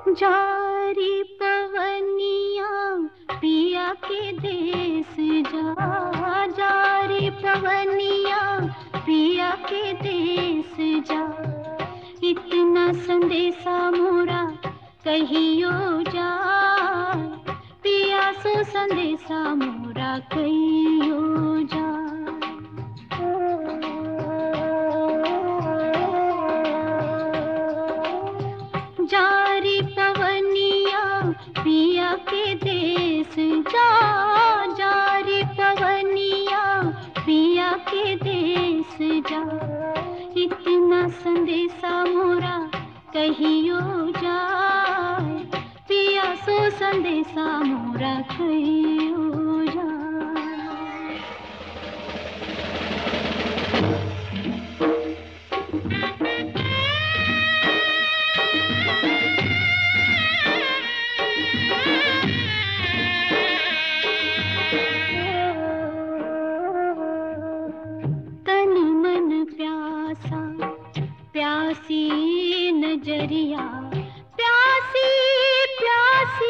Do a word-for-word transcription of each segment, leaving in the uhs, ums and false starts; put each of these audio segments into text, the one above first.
जारी पवनिया पिया के देश जा, जारी पवनिया पिया के देश जा। इतना संदेशा मोरा कहियो जा, पिया सो संदेशा मोरा कहियो जा। जारी पवनिया पिया के देश जा, जारी पवनिया पिया के देश जा। इतना संदेशा मोरा कहियो जा, पिया सो संदेशा मोरा कहियो जा। प्यासी नजरिया प्यासी प्यासी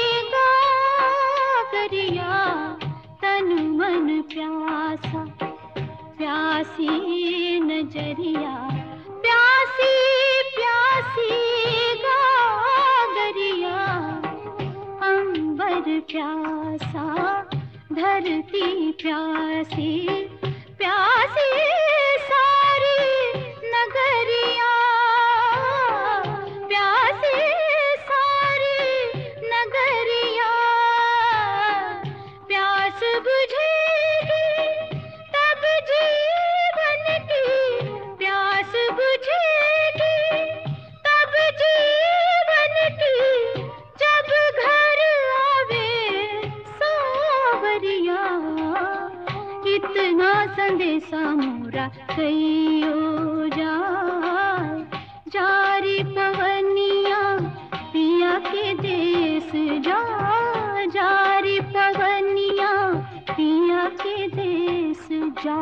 गागरिया, तन मन प्यासा प्यासी नजरिया प्यासी प्यासी गागरिया। अंबर प्यासा धरती प्यासी प्यासी सारी नगरिया, प्यासी सारी नगरिया। प्यास बुझेगी तब जीवन की, प्यास बुझेगी तब जीवन की, जब घर आवे सावरिया। इतना संदेशा मोरा कहियो जा, जारी पवनिया पिया के देश जा, जारी पवनिया पिया के देश जा।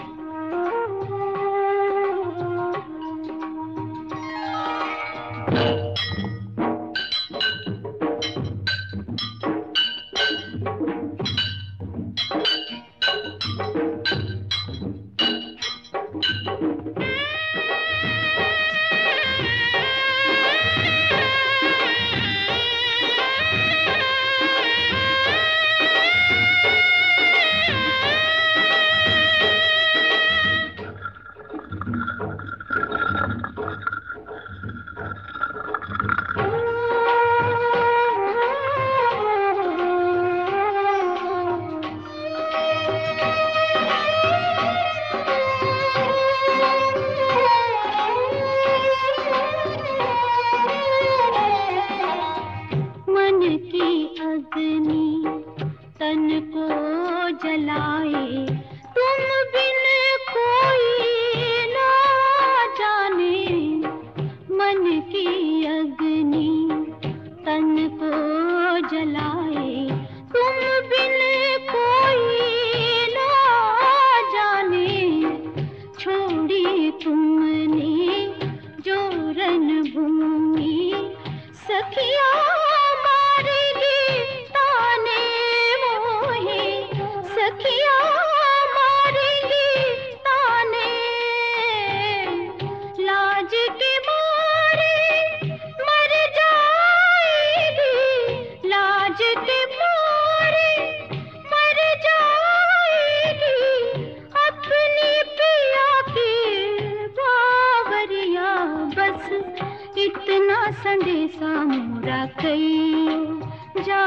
तन को जलाए तुम बिन कोई ना जाने, मन की अग्नि तन को जलाए तुम बिन कोई ना जाने। छोड़ी तुमने जो रणभूमि सखिया संदेशा मोरा कहियो जा,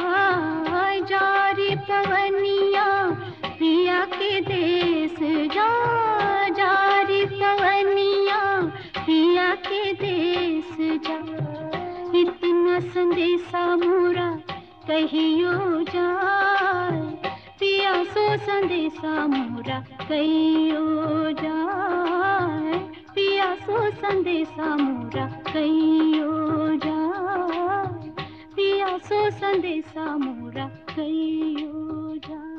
जारी पवनिया पिया के देश जा, जारी पवनिया पिया के देश जा। इतना संदेशा मोरा कहियो जा, पिया सो संदेशा मोरा कहियो जा, पिया सो संदेशा मोरा कहियो जा, पिया सो संदेशा मोरा कहियो जा।